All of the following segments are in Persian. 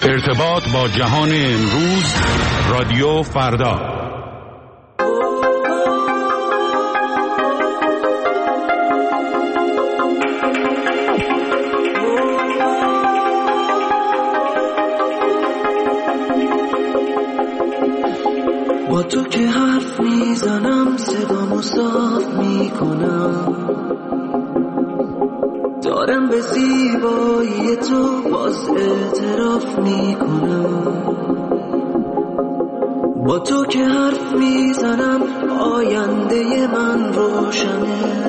ارتباط با جهان امروز، رادیو فردا. با تو که حرف میزنم صدامو صاف میکنم، دارم به زیبایی تو باز اعتراف میکنم. با تو که حرف میزنم آینده من روشنه،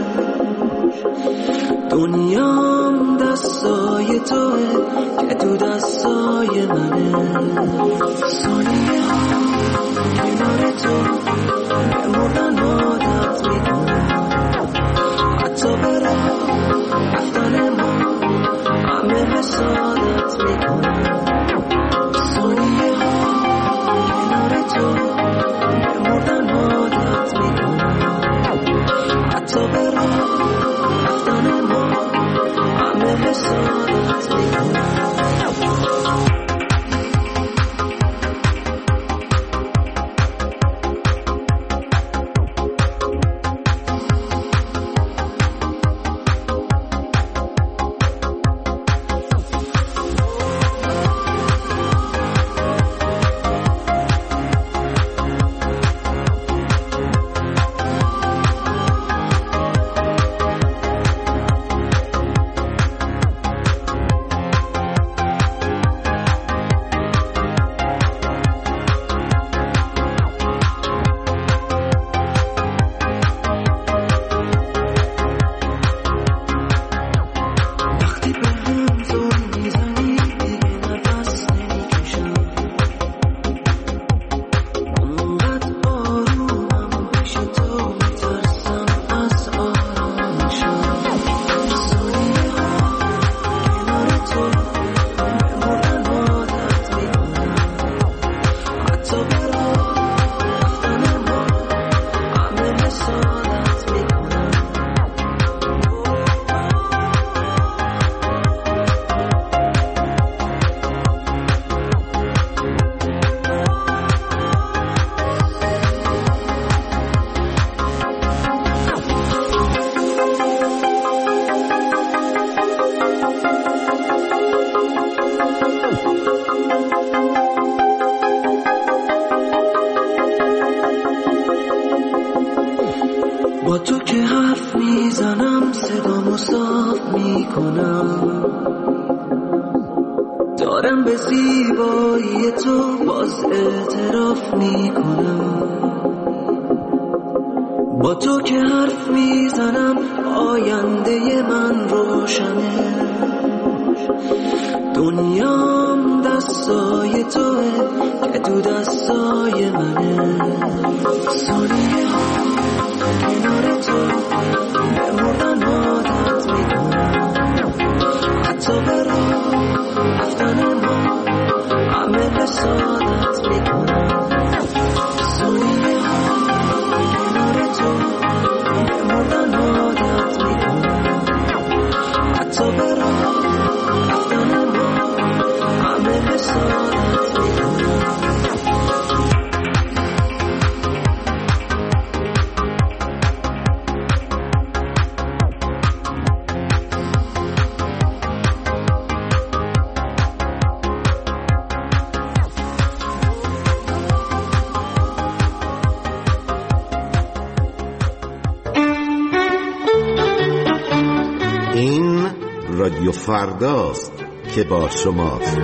دنیام دستای توه که تو دستای منه. ثانیه ها کنار تو بمردن عادت میکنم، حتی برای رفتن ما همه حسادت میکنم. ثانیه ها کنار تو بمردن عادت میکنم، حتی برای رفتن ما همه حسادت میکنم. با تو که حرف میزنم صدامو صاف میکنم، دارم به زیبایی تو باز اعتراف میکنم. با تو که حرف میزنم آینده من روشنه، دنیام دستای توه که تو دستای منه. ثانیه ها کنار تو بمردن عادت میکنم، حتی برای رفتن ما همه حسادت میکنم. ثانیه ها کنار تو بمردن عادت میکنم، حتی برای رفتن ما همه حسادت میکنم. این رادیو فرداست که با شماست.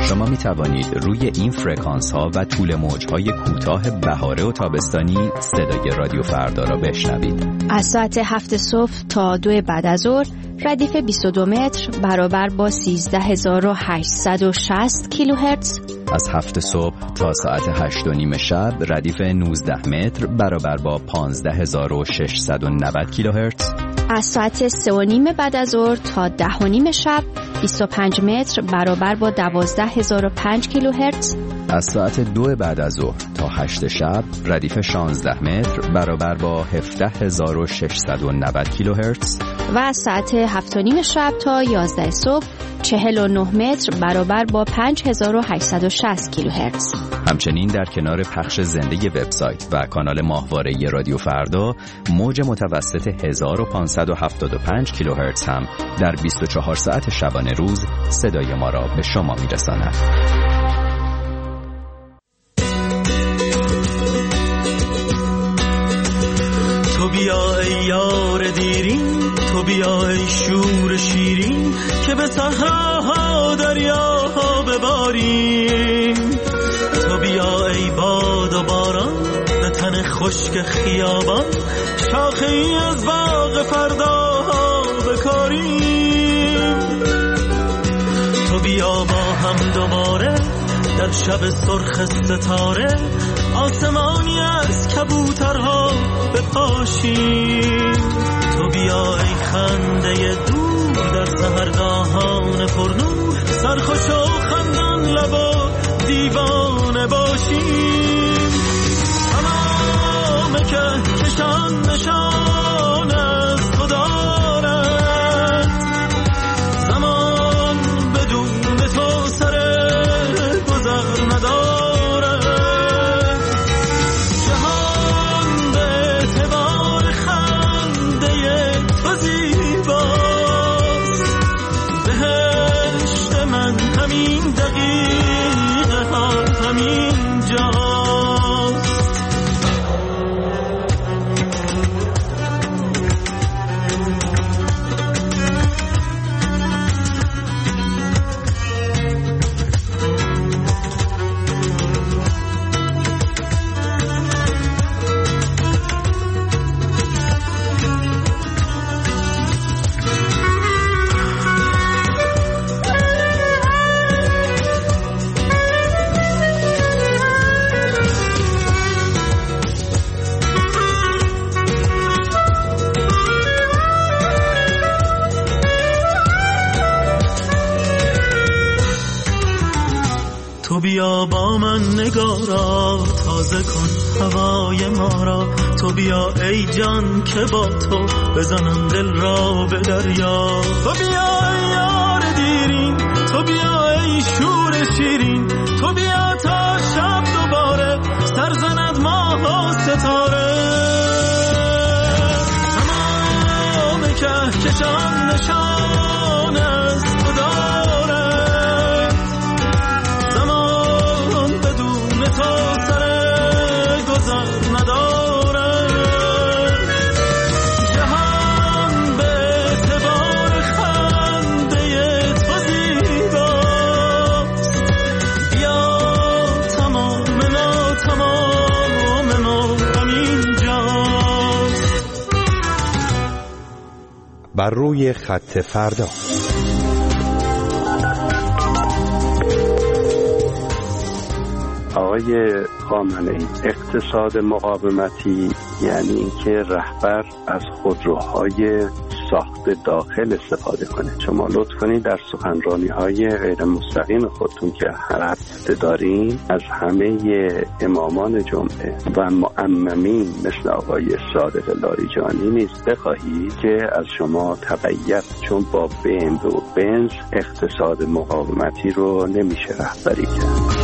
شما می توانید روی این فرکانس ها و طول موج های کوتاه بهاره و تابستانی صدای رادیو فردا را بشنوید. از ساعت 7 صبح تا 2 بعد از ظهر ردیف 22 متر برابر با 13860 کیلوهرتز. از 7 صبح تا ساعت 8:30 شب ردیف 19 متر برابر با 15690 کیلوهرتز. از ساعت 3:30 بعد از ظهر تا 10:30 شب 25 متر برابر با 12005 کیلوهرتز. از ساعت 2 بعد از ظهر تا 8 شب ردیف 16 متر برابر با 17690 کیلوهرتز. و از ساعت 7:30 شب تا 11 صبح 49 متر برابر با 5860 کیلوهرتز. همچنین در کنار پخش زنده وبسایت و کانال ماهواره رادیو فردا، موج متوسط 1575 کیلوهرتز هم در 24 ساعت شبانه روز صدای ما را به شما میرساند. تو بیا ای یار دیرین، تو بیا ای شور شیرین، که به صحراها دریاها بباریم. تو بیا ای باد و باران، به تن خشک خیابان، شاخه ای از باغ فرداها بکاریم. تو بیا با هم دوباره در شب سرخ ستاره، آسمانی از کبوترها بپاشیم. تو بیا ای خنده دور در سحرگاهان پرنور، سرخوش و خندان لب و دیوانه باشیم. تمام کهکشان نشان از تو دارد، زمان بدون تو سر گذر ندارد. جهان به اعتبار خنده تو زیباست، بهشت من همین دقیقه ها همین جاست. تو بیا با من نگارا، تازه کن هوای ما را. تو بیا ای جان که با تو بزنم دل را به دریا. تو بیا ای یار دیرین، تو بیا ای شور شیرین، تو بیا تا شب دوباره سر زند ماه و ستاره. تمام کهکشان نشان از تو دارد، زمان بدون تو سر گذر ندارد. جهان به اعتبار خنده تو زیباست، بیا تمام ما همین جاست. بر روی خط فردا. آقای خامنه‌ای، اقتصاد مقاومتی یعنی اینکه رهبر از خودروهای ساخت داخل استفاده کنه. شما لطف کنید در سخنرانی‌های غیر مستقیم خودتون که هر هفته دارین از همه امامان جمعه و معممین مثل آقای صادق لاریجانی نیز بخواهید که از شما تبعیت، چون با BMW و بنز اقتصاد مقاومتی رو نمیشه رهبری کرد.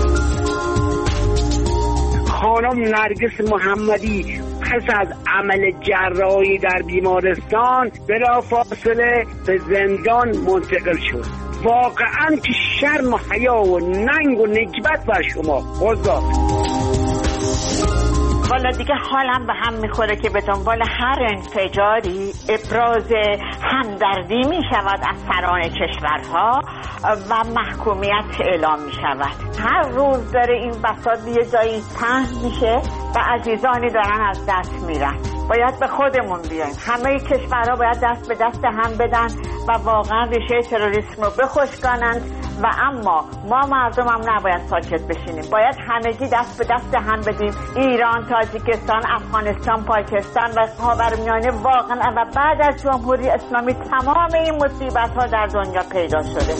خانم نرگس محمدی پس از عمل جراحی در بیمارستان بلافاصله به زندان منتقل شد. واقعا که شرم و حیا و ننگ و نکبت بر شما. خدا والا دیگه حالم به هم میخوره که به دنبال هر انفجاری ابراز همدردی میشود از سران کشورها و محکومیت اعلام میشود. هر روز داره این بساط یه جایی پهن میشه و عزیزانی دارن از دست میرن. باید به خودمون بیایم. همه کشورها باید دست به دست هم بدن و واقعا ریشه تروریسم رو بخشکانند و اما ما مردم هم نباید ساکت بشینیم. باید همگی دست به دست هم بدیم. ایران، تاجیکستان، افغانستان، پاکستان و خاورمیانه واقعا و بعد از جمهوری اسلامی تمام این مصیبت ها در دنیا پیدا شده.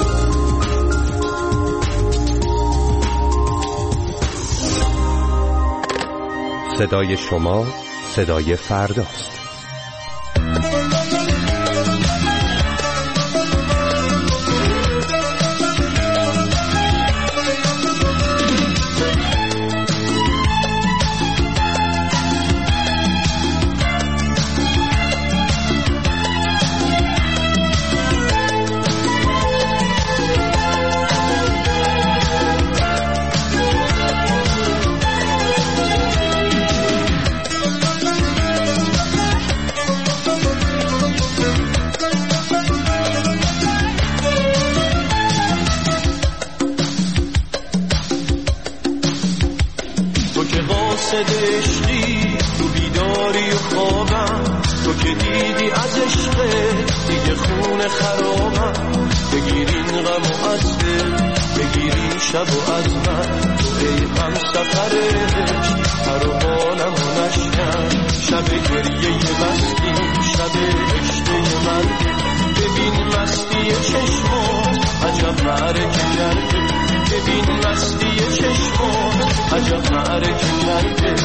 صدای شما صدای فرداست. عشقی تو بیداری و خوابم، تو که دیدی از عشق دیگه خون خرابم. بگیرین غم و از دل، بگیرین شب و از من، تو ای هم سفرش هر و بالم و نشکن. شب گریه مستی، شب عشق من، ببین مستی چشمات عجب معرکه کرده. ببین مستی چشمات عجب معرکه کرده.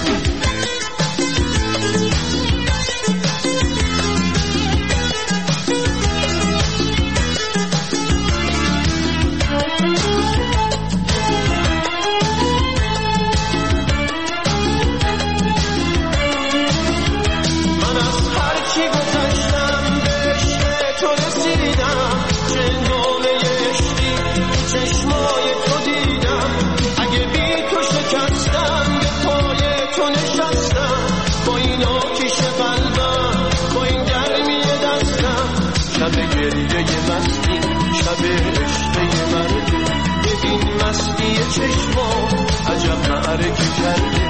من از هر چی گذشتم به عشق تو رسیدم. چندانه عشقی چشمای تو دیدم. اگه بی تو شکستم به پای تو نشستم. با این آتیش قلبم، با این گرمی دستم. شب گریه مستی، شب عشق من، ببین مستی چشمات عجب معرکه کرده.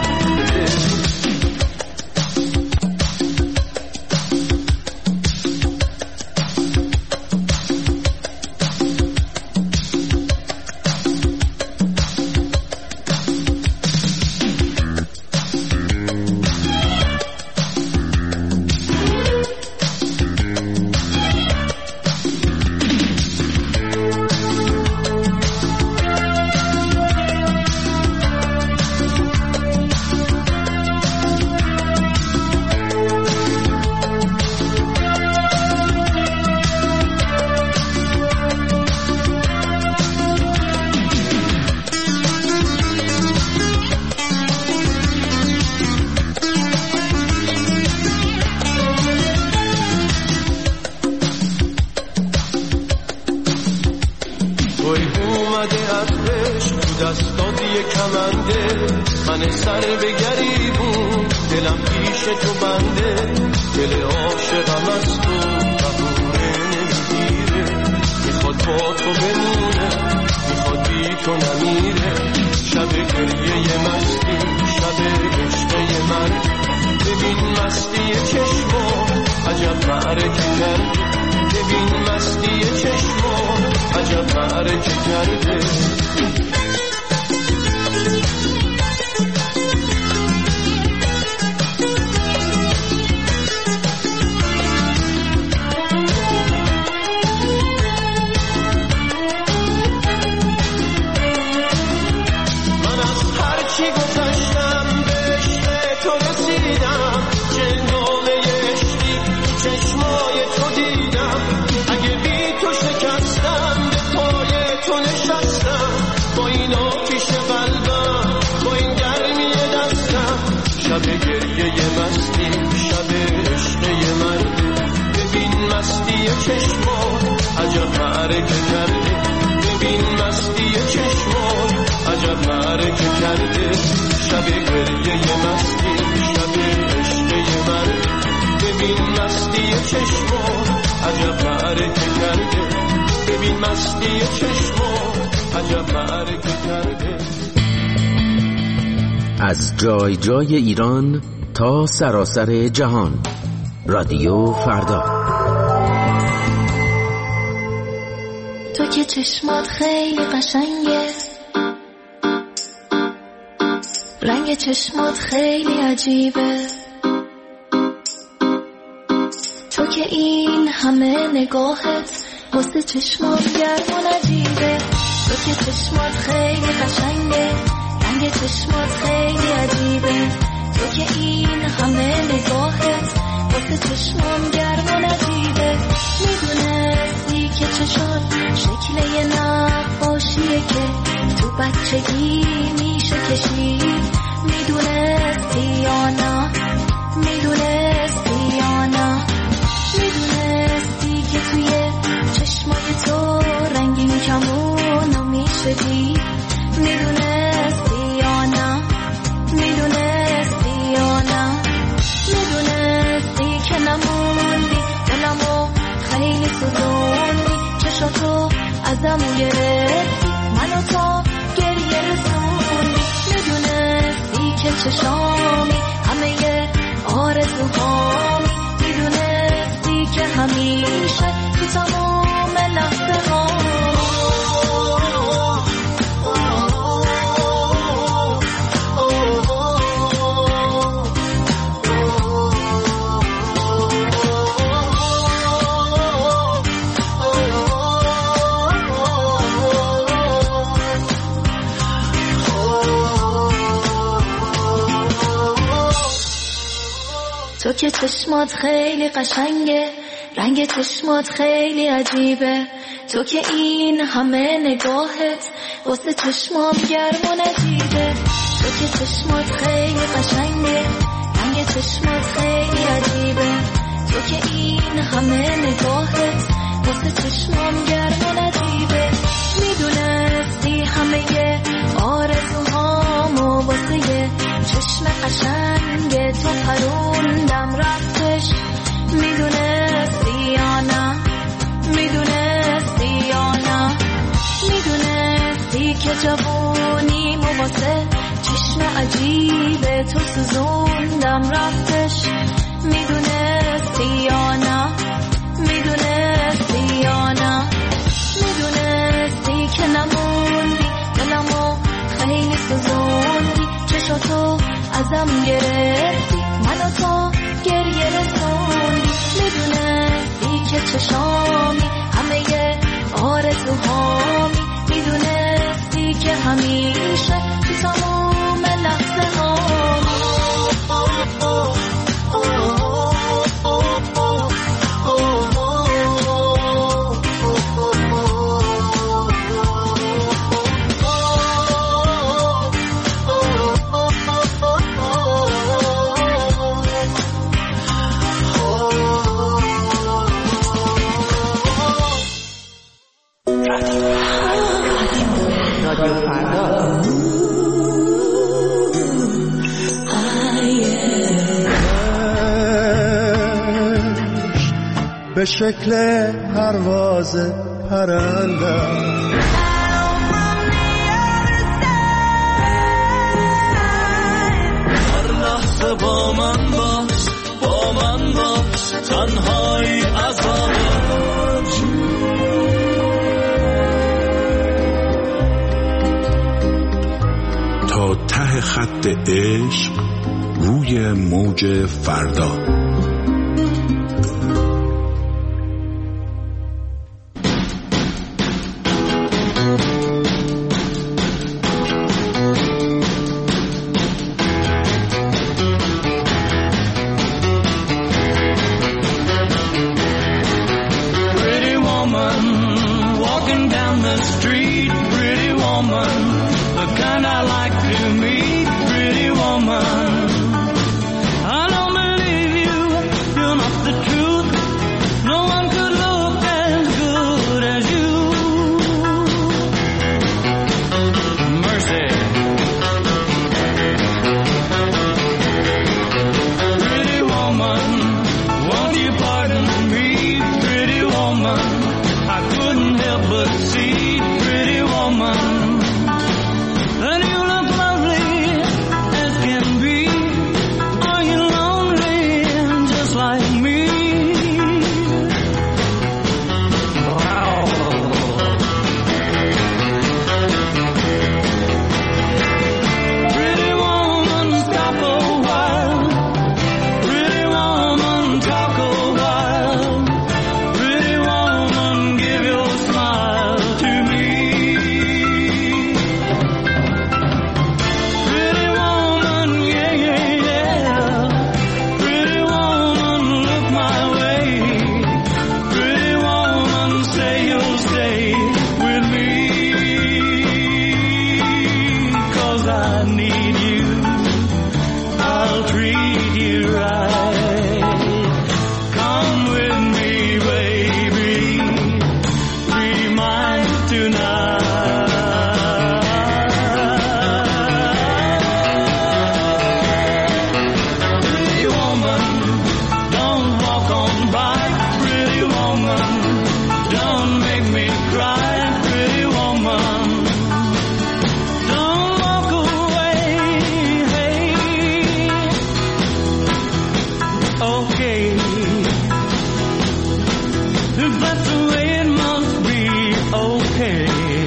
من سر به گریبون، دلم پیش تو بنده. دل عاشقم از تو قبوله نمیگیره. میخواد با تو بمونه، میخواد بی تو نمیره. شب گریه مستی، شب عشق من، ببین مستی چشمات عجب معرکه کرده. ببین مستی چشمات عجب معرکه کرده. شب گریه مستی، شب عشق من، ببین مستی چشمات عجب معرکه کرده. ببین مستی چشمات عجب معرکه کرده. شب گریه مستی شب عشقه من ببین مستی چشمو عجب معرکه کرده ببین مستی چشمو عجب معرکه کرده. از جای جای ایران تا سراسر جهان، رادیو فردا. تو که چشمات خیلی قشنگه، رنگ چشمات خیلی عجیبه، تو که این همه نگاهت واسه چشمات گرم و نجیبه. تو که چشمات خیلی قشنگه، رنگ چشمات خیلی عجیبه، تو که این همه نگاهت واسه چشمام گرم و نجیبه. میدونستی که چشات شکل یه نقاشیه که تو بچگی میشه کشید؟ میدونستی یا نه؟ میدونستی یا نه؟ میدونستی که توی چشمای تو رنگین کمونو میشه دید؟ میدونستی یا نه؟ میدونستی یا نه؟ میدونستی که نموندی دلمو خیلی سوزوندی، چشاتو ازمو گرفتی منو تا گریه رسوندی. میدونستی که چشامی همه آرزوهامی، میدونستی که همیشه تو تمام لحظه ها تو که چشمات خیلی قشنگه، رنگ چشمات خیلی عجیبه، تو که این همه نگاهت واسه چشمام گرم و نجیبه. تو که چشمات خیلی قشنگه، رنگ چشمات خیلی عجیبه، تو که این همه نگاهت واسه چشمام گرم و نجیبه. میدونستی همه آرزوهامو واسه چشم قشنگ تو پروندم رفتش؟ میدونستی یا نه؟ میدونستی یا نه؟ میدونستی که جوونیمو واسه چشم عجیب تو سوزوندم رفتش؟ میدونستی یا نه؟ میدونستی یا نه؟ میدونستی که نموندی دلمو خیلی سوزوندی، چشاتو ازم گرفتی منو تا گریه رسوندی. میدونستی که چشامی همه آرزوهامی، میدونستی که همیشه تو تمام لحظه هامی به شکل پرواز پرنده هر لحظه با من باش، با من باش، تنهایی عذابش. تا ته خط عشق روی موج فردا. help but see, pretty woman, that you look lovely as can be. Are you lonely just like me? Pretty woman, stop a while. Pretty woman, talk a while. Pretty woman, give your smile to me. Pretty woman, yeah, yeah, yeah. Pretty woman, look my way. Pretty woman, say you'll stay with me. 'Cause I need you, I'll treat you right. Come with me, baby, be mine tonight. Pretty woman, don't walk on by. Pretty woman, don't make me cry. Pretty woman, don't walk away. Hey, okay, if that's the way it must be, okay.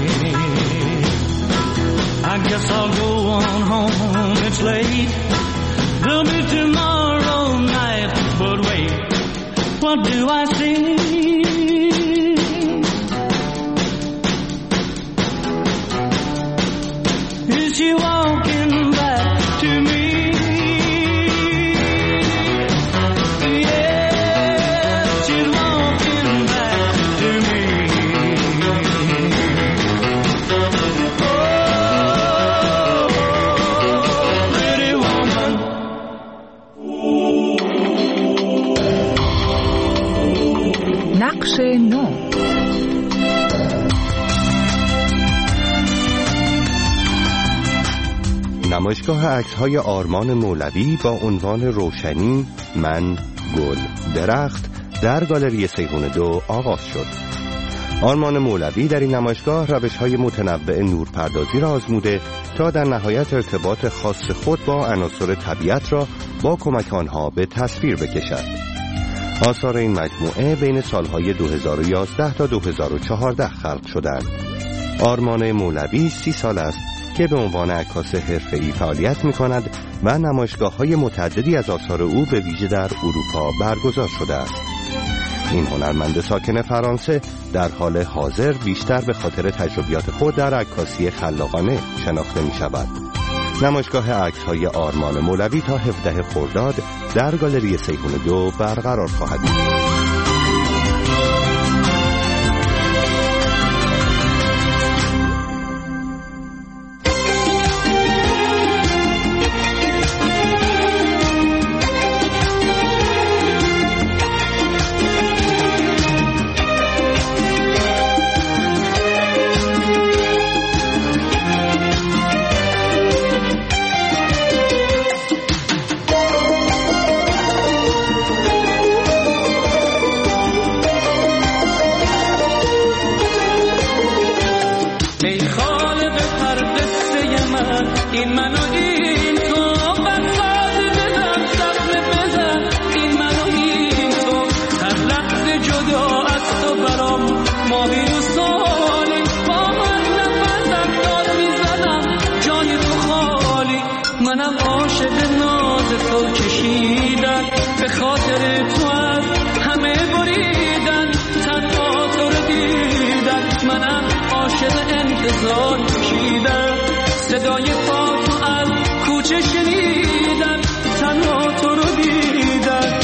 I guess I'll go on home, it's late. There'll be tomorrow night, but wait, what do I see? Is she walking back to me? Yeah, she's walking back to me. Oh, pretty woman. نقش نو. نمایشگاه عکس‌های آرمان مولوی با عنوان روشنی، من، گل، درخت در گالری سیحون 2 آغاز شد. آرمان مولوی در این نمایشگاه روش‌های متنوع نورپردازی را آزموده تا در نهایت ارتباط خاص خود با عناصر طبیعت را با کمک آنها به تصویر بکشد. آثار این مجموعه بین سالهای 2011 تا 2014 خلق شدند. آرمان مولوی 30 سال است که به عنوان عکاس حرفه‌ای فعالیت می‌کند و نمایشگاه‌های متعددی از آثار او به ویژه در اروپا برگزار شده است. این هنرمند ساکن فرانسه در حال حاضر بیشتر به خاطر تجربیات خود در عکاسی خلاقانه شناخته می‌شود. نمایشگاه عکس‌های آرمان مولوی تا 17 خرداد در گالری سیحون 2 برقرار خواهد بود. این من و این تو بساز بزن زخم بزن این من و این تو هر لحظه جدا از تو برام ماهی و سالی با من نفسم داد میزنم جای تو خالی منم عاشق ناز تو کشیدن به خاطر تو از همه بریدن تنها تو رو دیدن منم عاشق انتظار کشیدن صدای پا تو از کوچه شنیدن تنها تو رو دیدن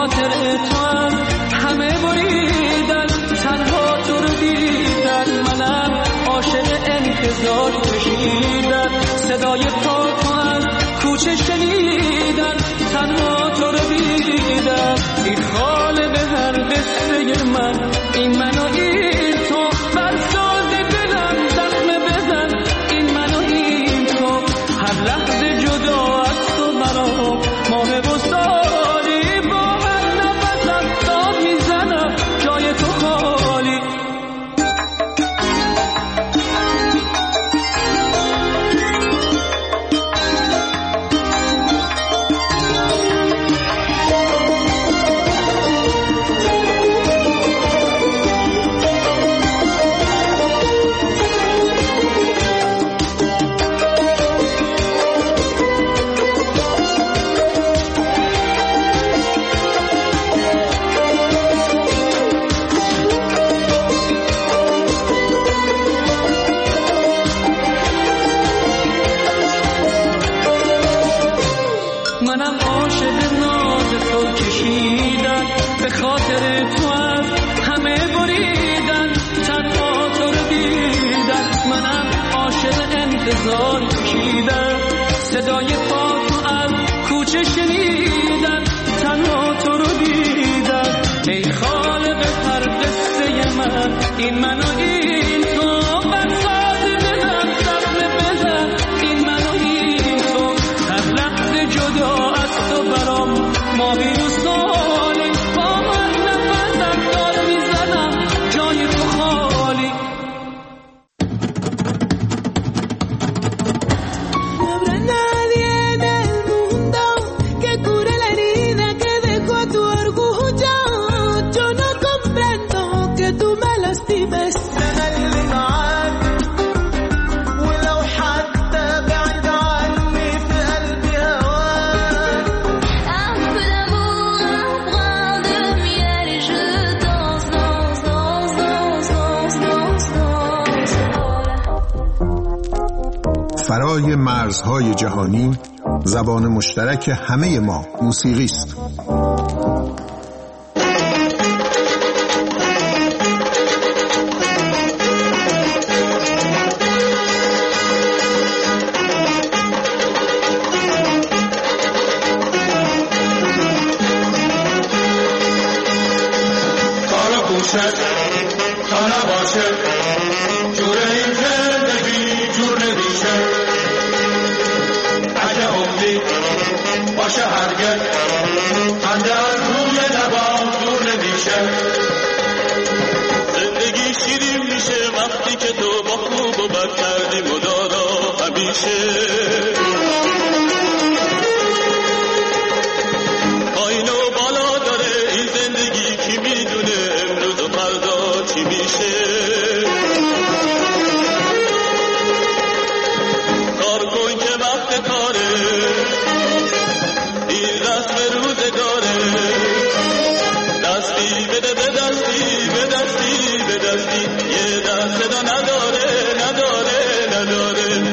خاطر تو هم همه بریدن، تنها تو رو دیدن، منم عاشق انتظار کشیدن، صدای پا تو از کوچه شنیدن، تنها تو رو دیدن. این خالق هر قصه من، این من و این تو، بر ساز دلم زخم بزن، این من و این تو، هر لحظه جدا از تو برام ماه و سالی، با هر نفسم داد میزنم جای تو خالی. منم عاشق ناز تو کشیدن، به خاطر تو از همه بریدن، تنها تو رو دیدن، منم عاشق انتظار کشیدن، صدای پا تو از کوچه شنیدن، تنها تو رو دیدن. ای خالق هر قصه من، این من و این تو، بر ساز دلم زخم بزن، این من و این تو، هر لحظه جدا از تو برام ماهی و سالی، با هر نفسم دار میزنم جای تو خالی. فرای مرزهای جهانی، زبان مشترک همه ما موسیقی است. کارا باشد تا نباشد، جور این زندگی جور نمیشه، اگه امید باشه هرگز خنده از روی لبام دور نمیشه. زندگی شیرین میشه وقتی که تو با خوب و بد کردی مدارا همیشه. پایین و بالا داره این زندگی، کی میدونه امروز و فردا چی میشه. کار کن که وقت کاره، این رسم روزگاره، دستی بده به دستی، به دستی به دستی، یه دست صدا نداره نداره نداره.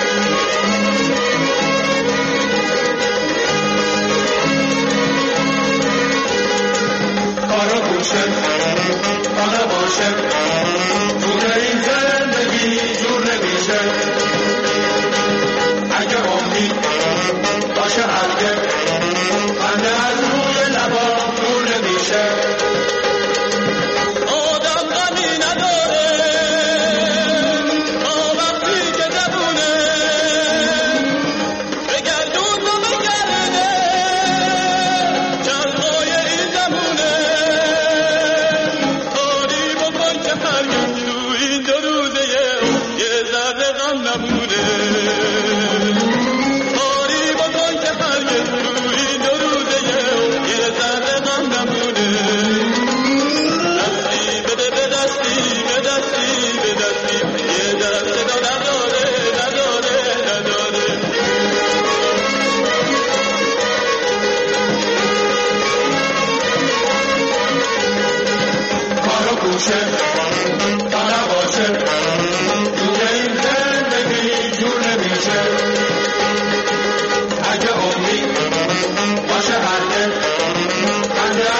کارا گوشه تا نباشه، جور این زندگی جور نمیشه، اگه امید باشه هرگز خنده از روی لبام دور نمیشه. آدم غمی نداره تا وقتی که زبونه، بگردون و بگرده چرخای این زمونه. کاری بکن که هرگز تو این دو روزه یه ذره غم نمونه. کاری بکن که هرگز تو این دو روزه یه ذره غم نمونه. دستی بده به دستی، به دستی به دستی، یه دست صدا نداره نداره نداره. کارا گوشه تا نباشه، جور این زندگی جور نمیشه، اگه امید باشه هرگز خنده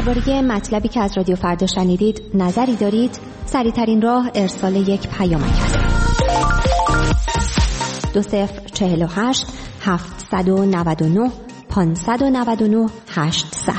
درباره مطلبی که از رادیو فردا شنیدید نظری دارید؟ سریع‌ترین راه ارسال یک پیامک است. 2048 799 599 800.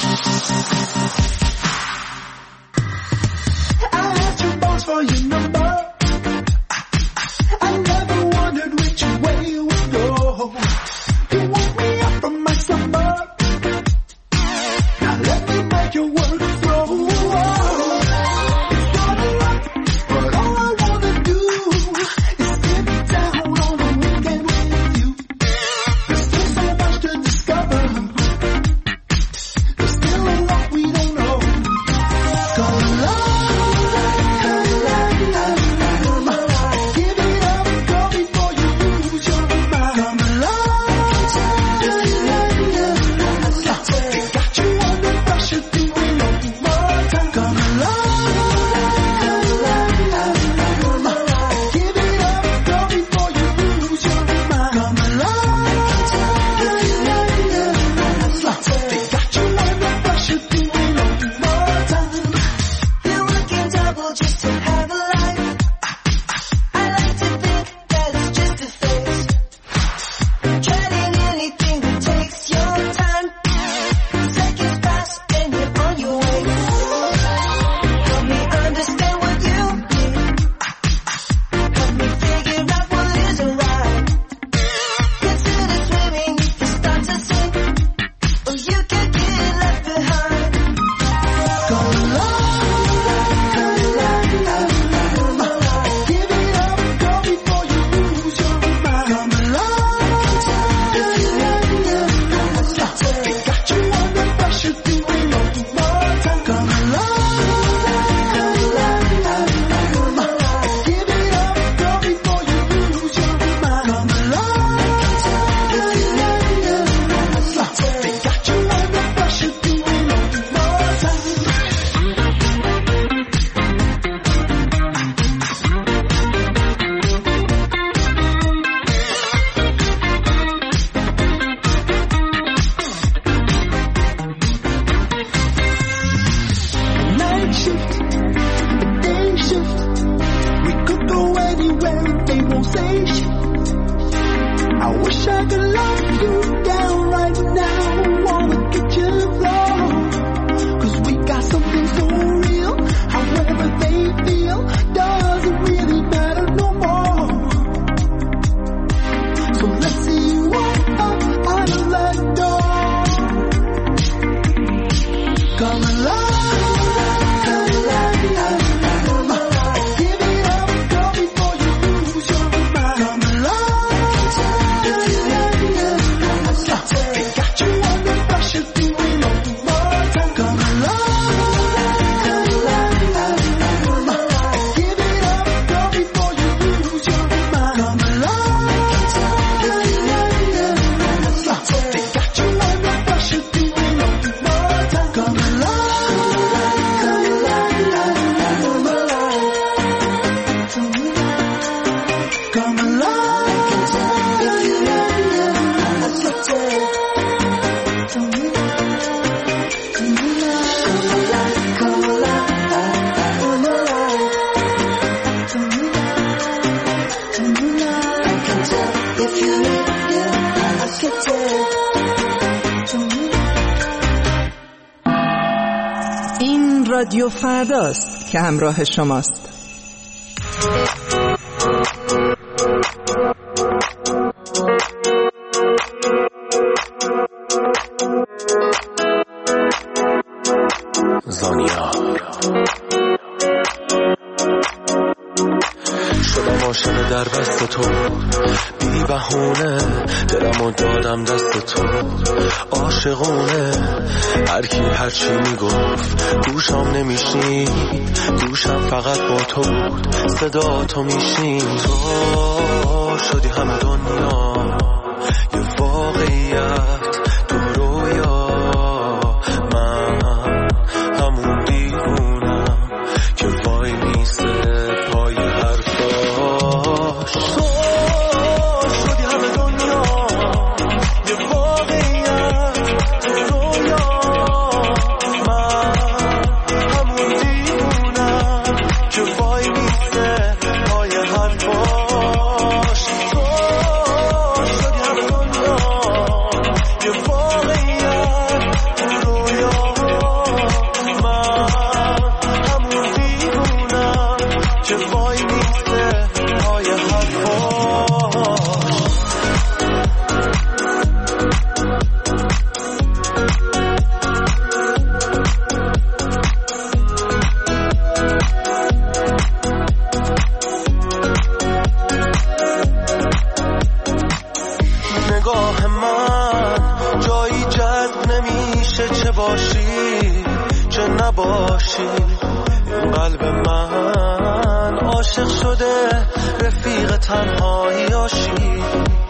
رادیو فرداست که همراه شماست. زانیا شدم عاشق در بست تو، بی بهونه دلمو دادم دست تو، عاشقونه هر کی هر چی میگفت گوشم نمیشنید، گوشم فقط با تو بود، صدا تو میشنید. تو شدی همه دنیا یه واقعیت، تو رویا من همون دیوونم که وای میسته پای حرفاش. تو شدی همه دنیا یه واقعیت، تو رویا من نباشی. این قلب من عاشق شده رفیق تنهاییاشی.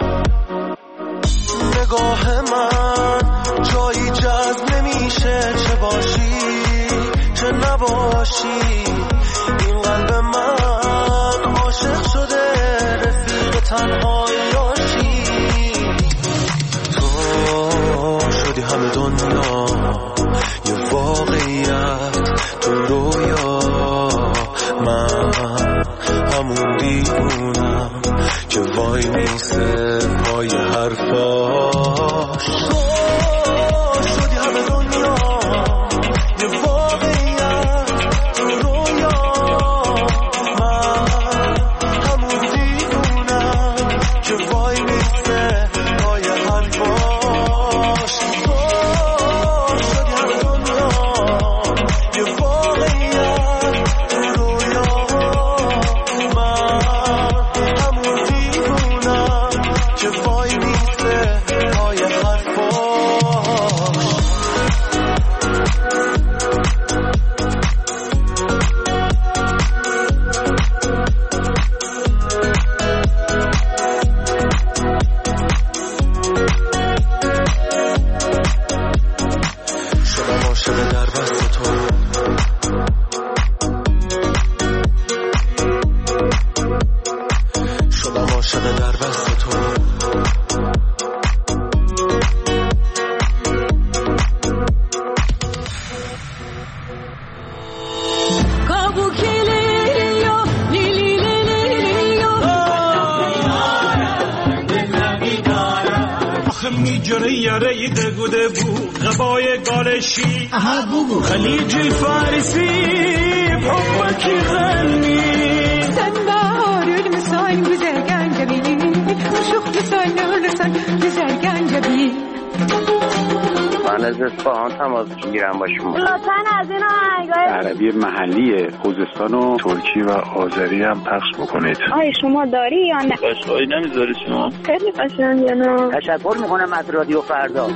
نگاه من جایی جذب نمیشه، چه باشی چه نباشی. این قلب من عاشق شده رفیق تنهاییاشی. تو شدی همه دنیا یه واقعیت تو رویا، من همون دیوونم که وای میسه پای حرفاش. تو شدی همه دنیا یه واقعیت تو رویا، من همون دیوونم که وای میسه پای حرفاش. تو شدی همه دنیا یه واقعیت تو رویا، من همون دیوونم که وای میسه پای حرفاش. شدم عاشق در بست تو، شدم عاشق در بست تو. میجره یاره دگوده بو غبای گالشی خلیجی فارسی بحبکی غنی sen bağırır mısın güzel gencebi شوخ mısın nurlusun güzel gencebi. من از اصفهان تماس میگیرم با شما. لطفاً از این آهنگای عربی محلی خوزستان و ترکی و آذری هم پخش بکنید. آیا شما داری یا نه؟ قشنگی نمیذاری شما؟ خیلی قشنگه. نه تشکر میکنم از رادیو فردا.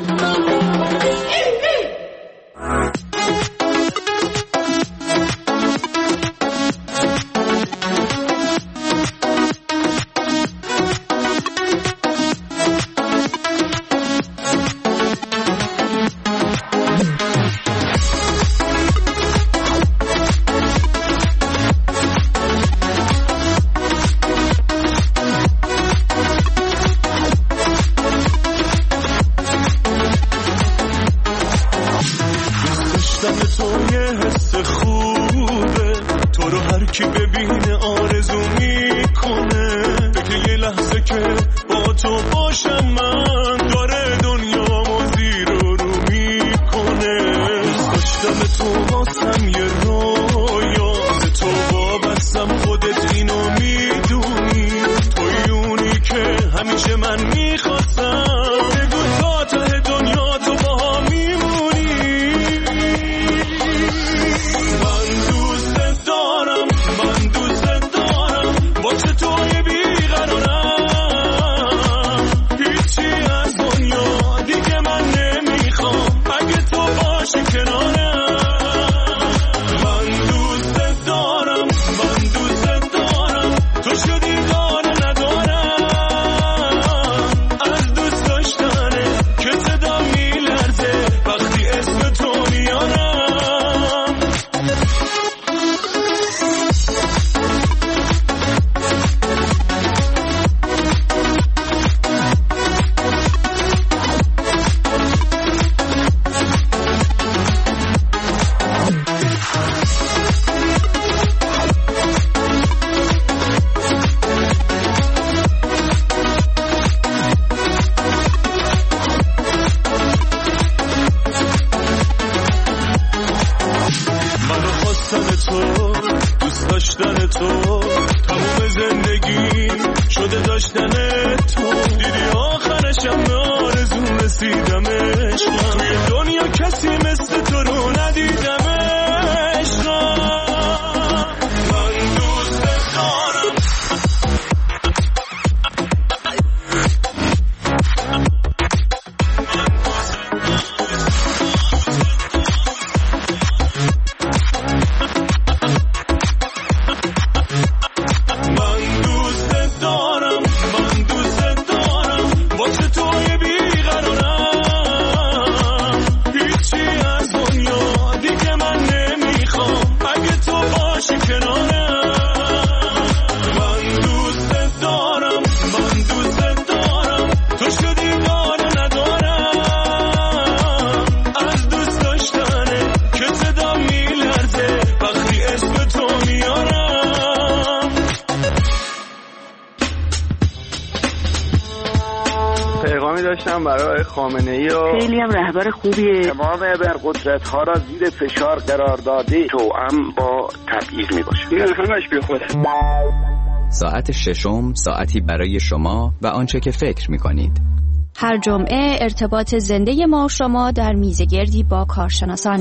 داشتم برای خامنه‌ای و خیلی هم رهبر خوبیه. تمام قدرت‌ها را زیر فشار قرار داده، توأم با تبعیض میباشه. این همش بی خوده. ساعت ششم ساعتی برای شما و آنچه که فکر می‌کنید. هر جمعه ارتباط زنده ما و شما در میزگردی با کارشناسان.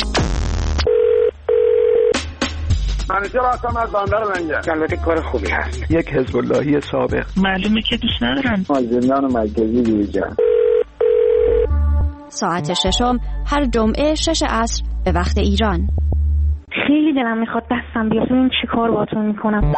منیجر هستم از بندر منجر. البته کار خوبی هست. یک حزب اللهی سابق. معلومه که دوست ندارن. از زندان مرکزی بیرون. ساعت ششم هر جمعه 6 عصر به وقت ایران. خیلی دلم میخواد دستم بیاد. این چی کار باهاتون میکنم؟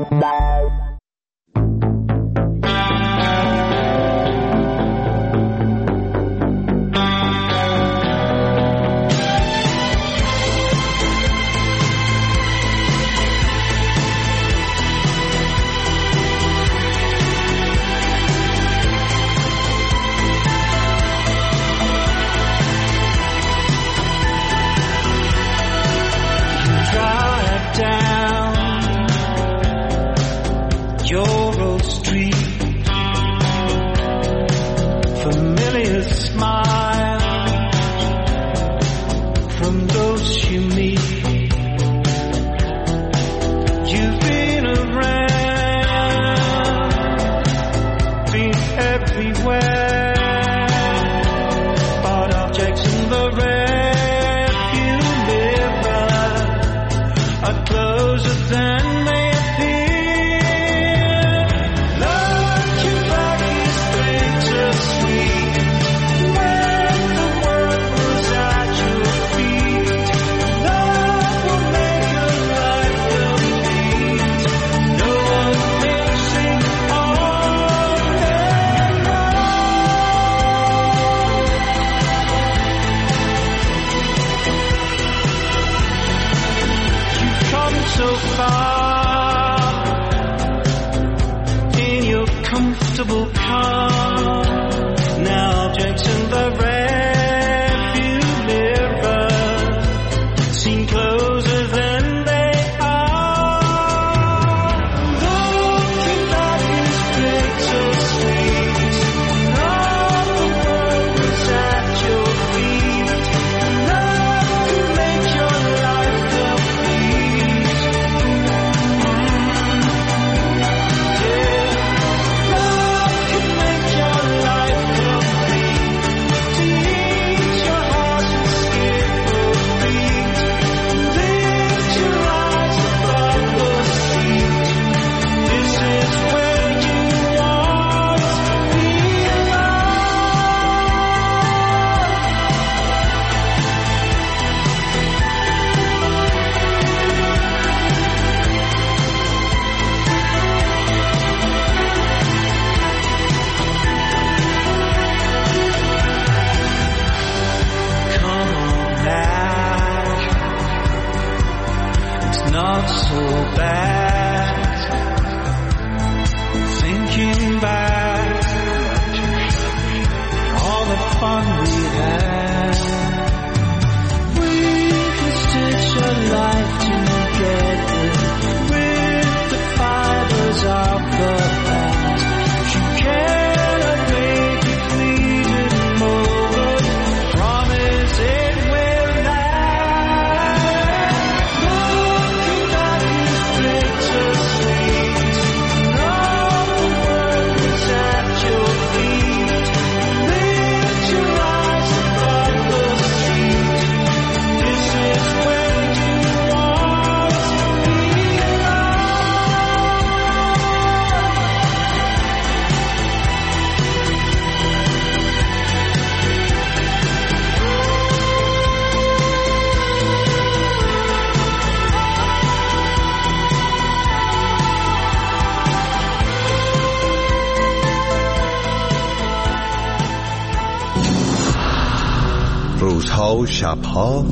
روزها و شبها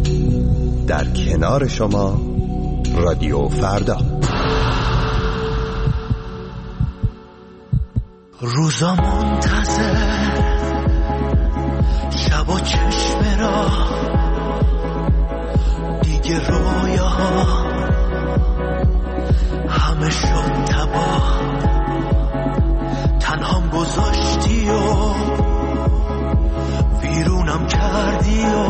در کنار شما رادیو فردا. روزا منتظر شب و چشم را دیگه رویاها همه شد تباه، تنهام گذاشتی و ویرونم کردی و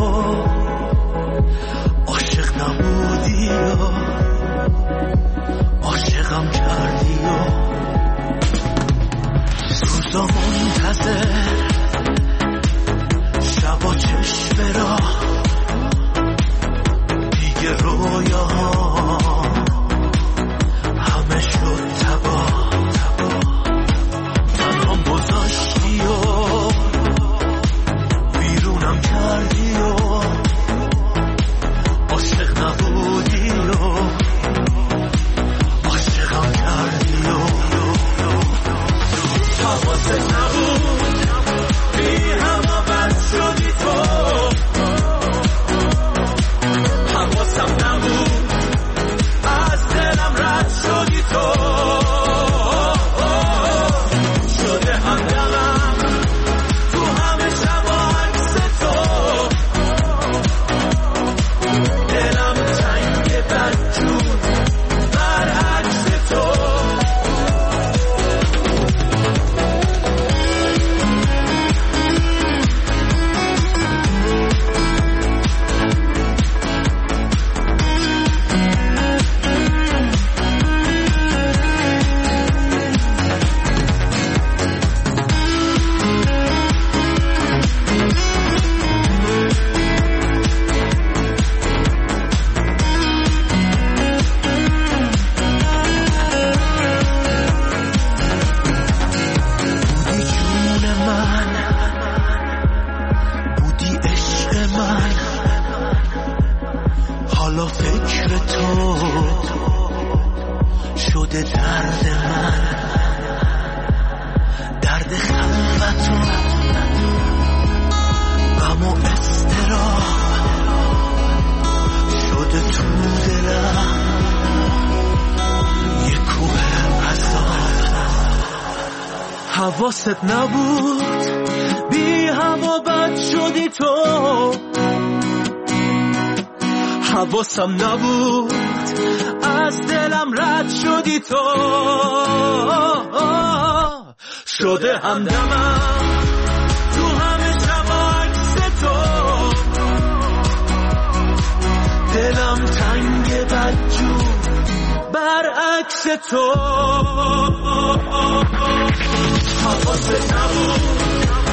عاشق نبودی و عاشقم کردی و روزا منتظر شبا چشم را دیگه رویاها همه شد تباه تنهام گذاشتی و ویرونم کردی و عاشق نبودی و عاشقم کردی و حواست نبود بی همه بد شدی تو حواسم نبود از دلم رد شدی تو شده همدمم تو همه شبا عکس تو دلم تنگ بدجور برعکس تو حالا فکر تو شده درد من درد خلوت و غم و اضطراب شده تو دلم یه کوه عذاب حواست نبود بی هوا بد شدی تو حواسم نبود از دلم رد شدی تو شده همدمم تو همه شبا عکس تو دلم تنگ بدجور برعکس تو حواست نبود